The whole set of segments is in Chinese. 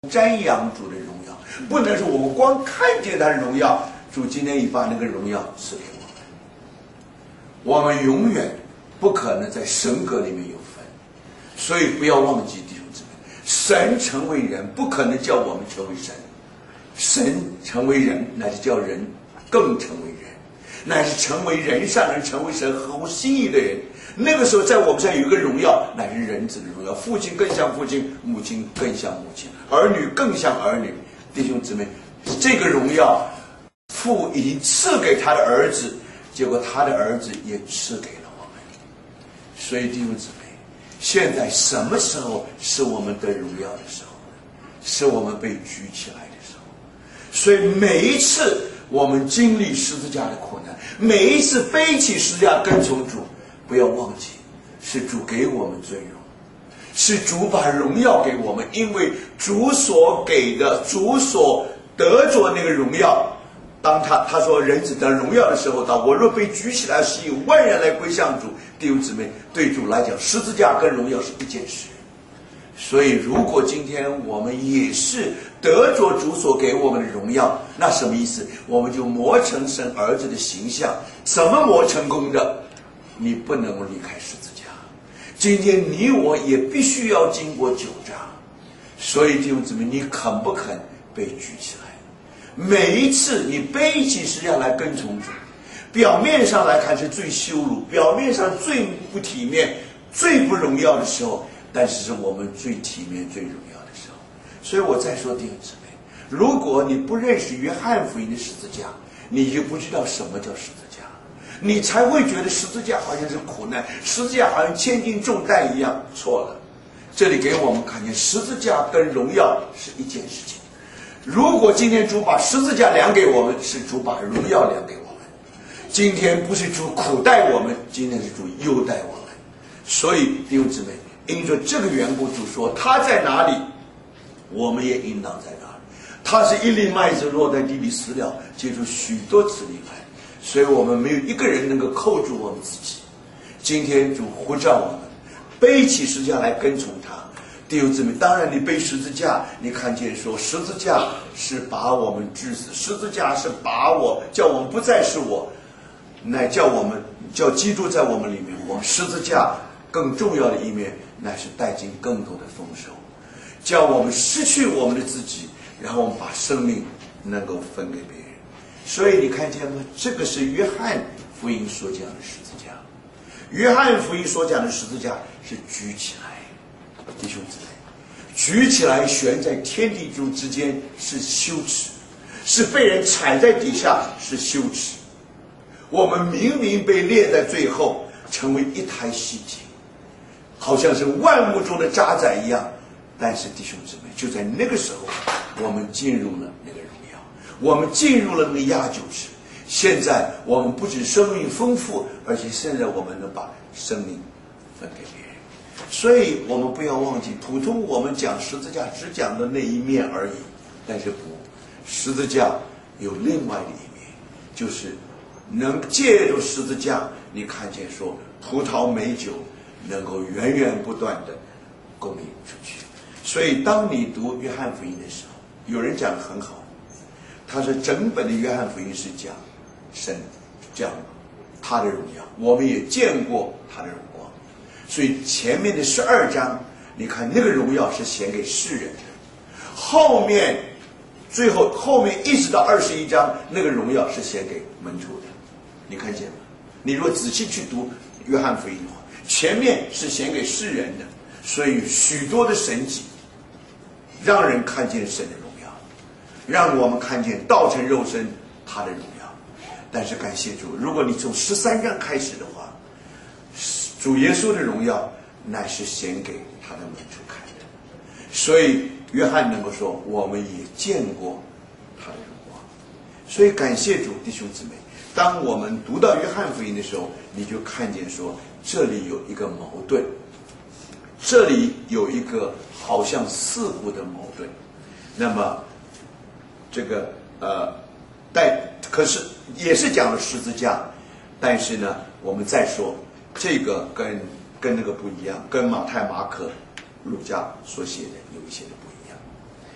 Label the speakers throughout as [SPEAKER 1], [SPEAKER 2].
[SPEAKER 1] 瞻仰主的荣耀，不能说我们光看见他的荣耀，主今天已把那个荣耀赐给我们，我们永远不可能在神格里面有份，所以不要忘记弟兄姊妹，神成为人不可能叫我们成为神，神成为人乃是叫人更成为人，乃是成为人上人，成为神合乎心意的人。那个时候在我们上有一个荣耀，乃是人子的荣耀，父亲更像父亲，母亲更像母亲，儿女更像儿女。弟兄姊妹，这个荣耀父已经赐给他的儿子，结果他的儿子也赐给了我们。所以弟兄姊妹，现在什么时候是我们得荣耀的时候？是我们被举起来的时候。所以每一次我们经历十字架的苦难，每一次背起十字架跟从主，不要忘记是主给我们尊荣，是主把荣耀给我们，因为主所给的，主所得着那个荣耀。当他说人子得荣耀的时候，我若被举起来，是有万人来归向主。弟兄姊妹，对主来讲，十字架跟荣耀是一件事。所以如果今天我们也是得着主所给我们的荣耀，那什么意思？我们就磨成神儿子的形象。怎么磨成功的？你不能离开十字架。今天你我也必须要经过9章。所以弟兄姊妹，你肯不肯被举起来？每一次你背起十字架来跟从主，表面上来看是最羞辱，表面上最不体面，最不荣耀的时候，但是是我们最体面最荣耀的时候。所以我再说弟兄姊妹，如果你不认识约翰福音的十字架，你就不知道什么叫十字架，你才会觉得十字架好像是苦难，十字架好像千斤重担一样。错了，这里给我们看见十字架跟荣耀是一件事情。如果今天主把十字架量给我们，是主把荣耀量给我们。今天不是主苦待我们，今天是主优待我们。所以弟兄姊妹，因着这个缘故，主说他在哪里，我们也应当在哪里。他是一粒麦子落在地里死了，结出许多子粒来。所以我们没有一个人能够扣住我们自己。今天主呼召我们背起十字架来跟从他。弟兄姊妹，当然你背十字架，你看见说十字架是把我们治死，十字架是把叫我们不再是我，乃叫基督在我们里面活。十字架更重要的一面，乃是带进更多的丰收，叫我们失去我们的自己，然后我们把生命能够分给别人。所以你看见吗？这个是约翰福音所讲的十字架。约翰福音所讲的十字架是举起来，弟兄姊妹，举起来悬在天地之间是羞耻，是被人踩在底下是羞耻。我们明明被列在最后，成为一台戏剧，好像是万物中的渣滓一样。但是弟兄姊妹，就在那个时候，我们进入了那个荣耀，我们进入了那个压酒池。现在我们不止生命丰富，而且现在我们能把生命分给别人。所以我们不要忘记，普通我们讲十字架只讲的那一面而已，但是十字架有另外的一面，就是能借着十字架，你看见说葡萄美酒能够源源不断的供应出去。所以当你读约翰福音的时候，有人讲得很好，他说整本的约翰福音是讲神，讲他的荣耀，我们也见过他的荣光。所以前面的12章，你看那个荣耀是显给世人的，后面一直到21章，那个荣耀是显给门徒的。你看见吗？你如果仔细去读约翰福音的话，前面是显给世人的，所以许多的神迹让人看见神的荣耀，让我们看见道成肉身他的荣耀。但是感谢主，如果你从13章开始的话，主耶稣的荣耀乃是显给他的门徒看的。所以约翰能够说我们也见过他的荣光。所以感谢主，弟兄姊妹，当我们读到约翰福音的时候，你就看见说这里有一个矛盾，这里有一个好像似乎的矛盾。那么这个可是也是讲了十字架，但是呢我们再说这个跟那个不一样，跟马太、马可、路加所写的有一些的不一样。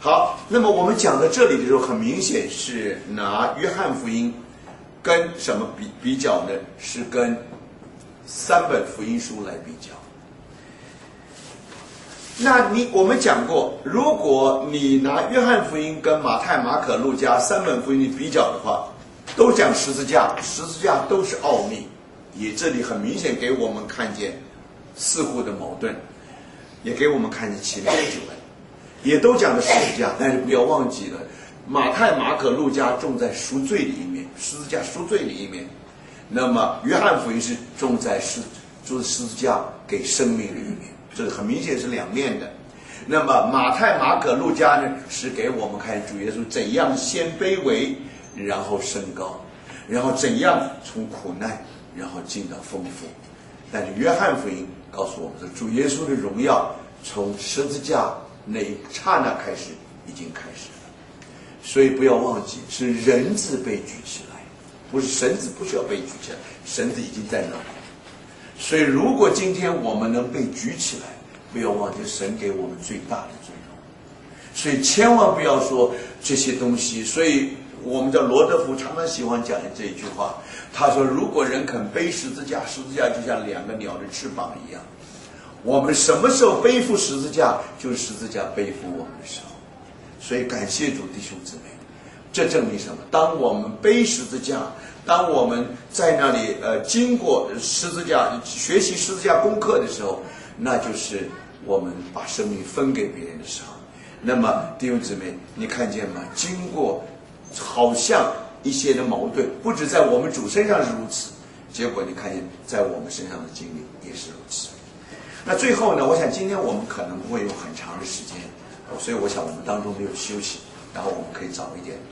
[SPEAKER 1] 好，那么我们讲到这里的时候，很明显是拿约翰福音跟什么比较呢？是跟3本福音书来比较。那我们讲过，如果你拿约翰福音跟马太、马可、路加3本福音比较的话，都讲十字架，十字架都是奥秘，也这里很明显给我们看见似乎的矛盾，也给我们看见奇妙的救恩，也都讲的十字架，但是不要忘记了，马太、马可、路加重在赎罪的一面，十字架赎罪的一面，那么约翰福音是重在十字架给生命的一面。这个很明显是两面的。那么马太、马可、路加呢，是给我们看主耶稣怎样先卑微，然后升高，然后怎样从苦难，然后进到丰富。但是约翰福音告诉我们说，主耶稣的荣耀从十字架那一刹那开始已经开始了。所以不要忘记，是人子被举起来，不是神子，不需要被举起来，神子已经在那里。所以如果今天我们能被举起来，不要忘记神给我们最大的尊荣。所以千万不要说这些东西。所以我们的罗德福常常喜欢讲这一句话，他说如果人肯背十字架，十字架就像2个鸟的翅膀一样。我们什么时候背负十字架，就是十字架背负我们的时候。所以感谢主弟兄姊妹，这证明什么？当我们背十字架，当我们在那里经过十字架学习十字架功课的时候，那就是我们把生命分给别人的时候。那么弟兄姊妹，你看见吗？经过好像一些的矛盾，不止在我们主身上是如此，结果你看见在我们身上的经历也是如此。那最后呢，我想今天我们可能不会有很长的时间，所以我想我们当中没有休息，然后我们可以早一点，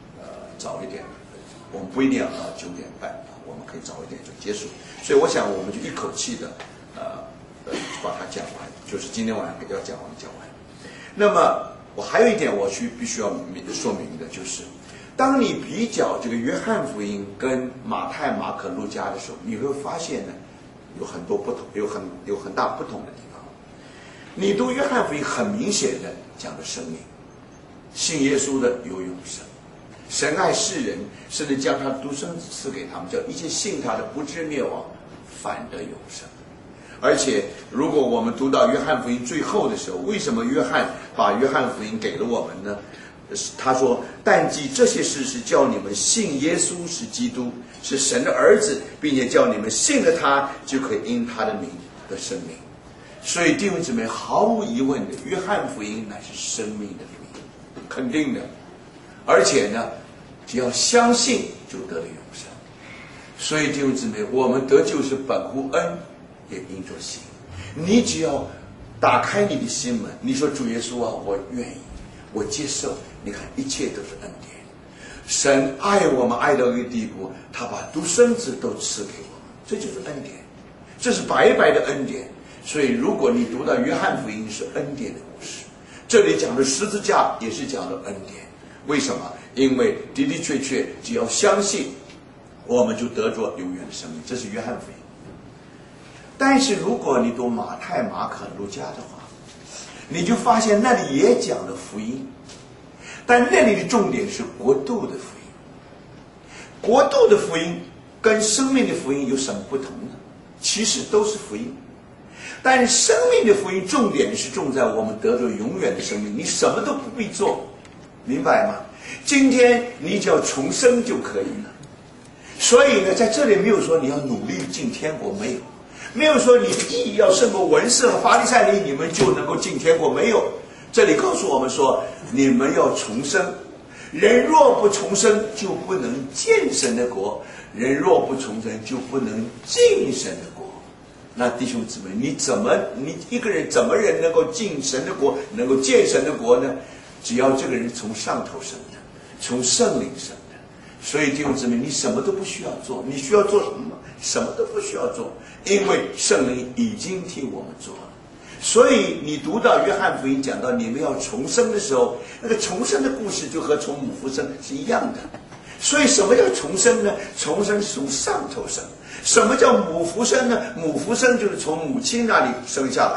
[SPEAKER 1] 我们不一定要到9点半，我们可以早一点就结束。所以我想我们就一口气的把它讲完，就是今天晚上要讲完。那么我还有一点我必须要说明的，就是当你比较这个约翰福音跟马太、马可、路加的时候，你会发现呢，有很多不同，有很大不同的地方。你读约翰福音，很明显的讲的生命，信耶稣的有永生，神爱世人，甚至将他独生子赐给他们，叫一切信他的不至灭亡，反得永生。而且如果我们读到约翰福音最后的时候，为什么约翰把约翰福音给了我们呢？他说，但记这些事是叫你们信耶稣是基督，是神的儿子，并且叫你们信了他，就可以因他的名得生命。所以弟兄姊妹，毫无疑问的，约翰福音乃是生命的福音，肯定的。而且呢，只要相信就得了永生。所以弟兄姊妹，我们得救是本乎恩，也因着信。你只要打开你的心门，你说主耶稣啊，我愿意，我接受。你看，一切都是恩典。神爱我们爱到一个地步，他把独生子都赐给我们，这就是恩典，这是白白的恩典。所以如果你读到约翰福音，是恩典的故事，这里讲的十字架也是讲的恩典。为什么？因为的的确确只要相信，我们就得着永远的生命，这是约翰福音。但是如果你读马太、马可、路加的话，你就发现那里也讲了福音，但那里的重点是国度的福音。国度的福音跟生命的福音有什么不同呢？其实都是福音，但是生命的福音重点是重在我们得着永远的生命，你什么都不必做，明白吗？今天你只要重生就可以了。所以呢，在这里没有说你要努力进天国，没有说你义要胜过文士和法利赛人，你们就能够进天国，没有。这里告诉我们说，你们要重生。人若不重生，就不能见神的国；人若不重生，就不能进神的国。那弟兄姊妹，你一个人怎么人能够进神的国，能够见神的国呢？只要这个人从上头生的，从圣灵生的。所以弟兄姊妹，你什么都不需要做，你需要做什么吗？什么都不需要做，因为圣灵已经替我们做了。所以你读到约翰福音讲到你们要重生的时候，那个重生的故事就和从母父生是一样的。所以什么叫重生呢？重生是从上头生。什么叫母父生呢？母父生就是从母亲那里生下来。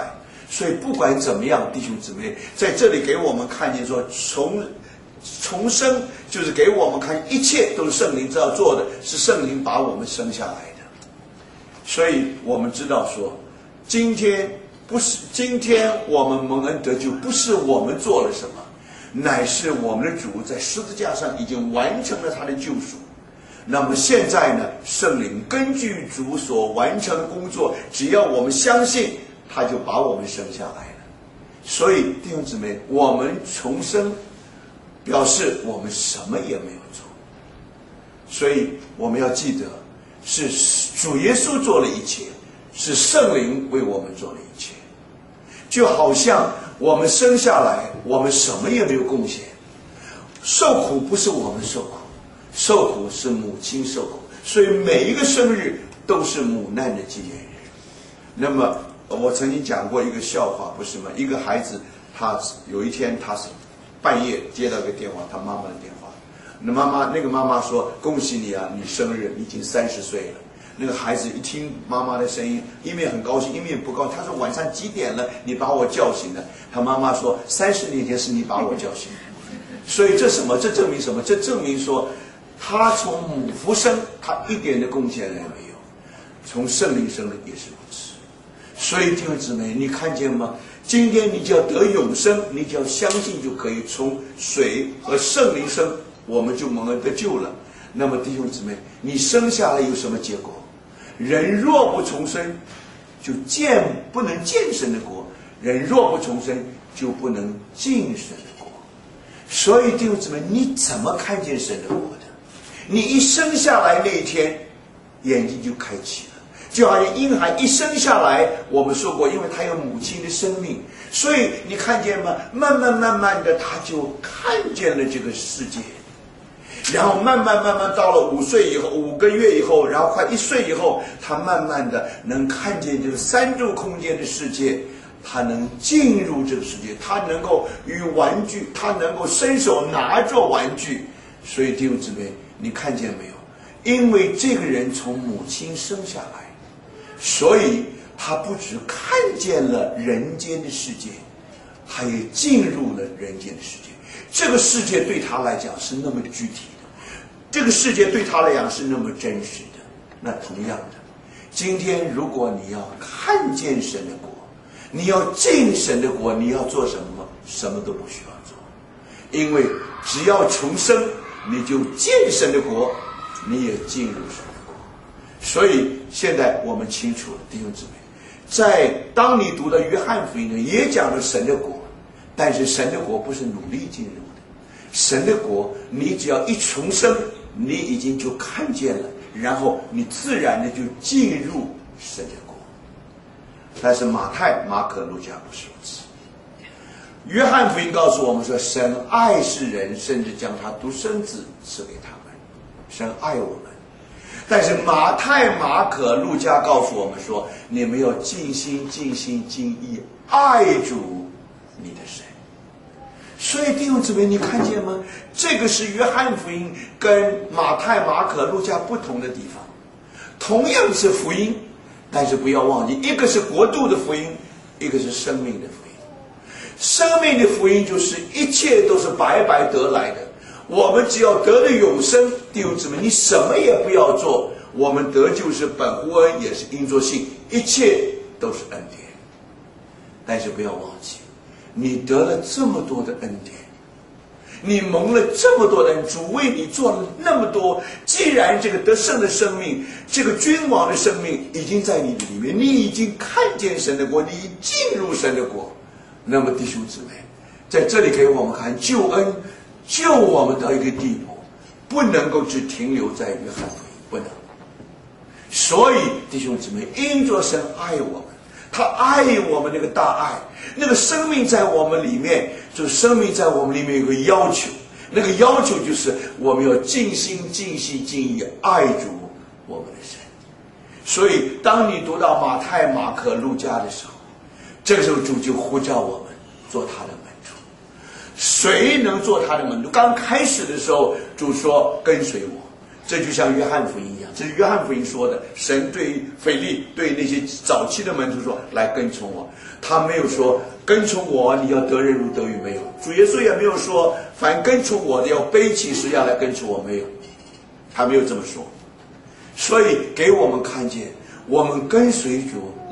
[SPEAKER 1] 所以不管怎么样，弟兄姊妹，在这里给我们看见说，重生就是给我们看，一切都是圣灵知道做的，是圣灵把我们生下来的。所以我们知道说，今天我们蒙恩得救，不是我们做了什么，乃是我们的主在十字架上已经完成了他的救赎。那么现在呢，圣灵根据主所完成的工作，只要我们相信，他就把我们生下来了。所以弟兄姊妹，我们重生表示我们什么也没有做，所以我们要记得，是主耶稣做了一切，是圣灵为我们做了一切。就好像我们生下来，我们什么也没有贡献，受苦不是我们受苦，受苦是母亲受苦，所以每一个生日都是母难的纪念日。那么我曾经讲过一个笑话，不是吗？一个孩子，他有一天他是半夜接到一个电话，他妈妈的电话。那个妈妈说：“恭喜你啊，你生日，你已经30岁了。”那个孩子一听妈妈的声音，一面很高兴，一面不高兴。他说：“晚上几点了？你把我叫醒了。”他妈妈说：“30年前是你把我叫醒。”所以这什么？这证明什么？这证明说，他从母腹生，他一点的贡献也没有；从圣灵生的也是如此。所以弟兄姊妹，你看见吗？今天你只要得永生，你只要相信就可以，从水和圣灵生，我们就蒙恩得救了。那么弟兄姊妹，你生下来有什么结果？人若不重生，就不能见神的国；人若不重生，就不能进神的国。所以弟兄姊妹，你怎么看见神的国的？你一生下来那一天，眼睛就开启了。就好像婴孩一生下来，我们说过，因为他有母亲的生命，所以你看见吗？慢慢的，他就看见了这个世界。然后慢慢到了5岁以后，5个月以后，然后快1岁以后，他慢慢的能看见这个3度空间的世界，他能进入这个世界，他能够与玩具，他能够伸手拿着玩具。所以弟兄姊妹，你看见没有？因为这个人从母亲生下来，所以他不只看见了人间的世界，他也进入了人间的世界。这个世界对他来讲是那么具体的，这个世界对他来讲是那么真实的。那同样的，今天如果你要看见神的国，你要进神的国，你要做什么？什么都不需要做，因为只要重生，你就进神的国，你也进入神的国。所以现在我们清楚了，弟兄姊妹，当你读的约翰福音呢，也讲了神的国。但是神的国不是努力进入的，神的国你只要一重生，你已经就看见了，然后你自然的就进入神的国。但是马太、马可、路加不是如此。约翰福音告诉我们说，神爱世人，甚至将他独生子赐给他们，神爱我们。但是马太、马可、路加告诉我们说，你们要尽心、尽心、尽意爱主你的神。所以弟兄姊妹，你看见吗？这个是约翰福音跟马太、马可、路加不同的地方。同样是福音，但是不要忘记，一个是国度的福音，一个是生命的福音。生命的福音就是一切都是白白得来的，我们只要得了永生。弟兄姊妹，你什么也不要做，我们得救是本乎恩，也是因着信，一切都是恩典。但是不要忘记，你得了这么多的恩典，你蒙了这么多的恩，主为你做了那么多。既然这个得胜的生命，这个君王的生命已经在你的里面，你已经看见神的国，你已经进入神的国。那么弟兄姊妹，在这里给我们看救恩，救我们到一个地步，不能够只停留在约翰福音，不能。所以弟兄姊妹，因着神爱我们，他爱我们那个大爱，那个生命在我们里面，就是生命在我们里面有个要求，那个要求就是我们要尽心尽性尽意爱主我们的神。所以当你读到马太、马可、路加的时候，这个时候主就呼召我们做他的门徒。谁能做他的门徒？刚开始的时候主说跟随我， 这就像约翰福音一样，这是约翰福音说的。神对腓利对那些早期的门徒说：“来跟从我。”他没有说跟从我你要得人如得鱼，没有。主耶稣也没有说凡跟从我的要背起十字架来跟从我，没有，他没有这么说。所以给我们看见，我们跟随主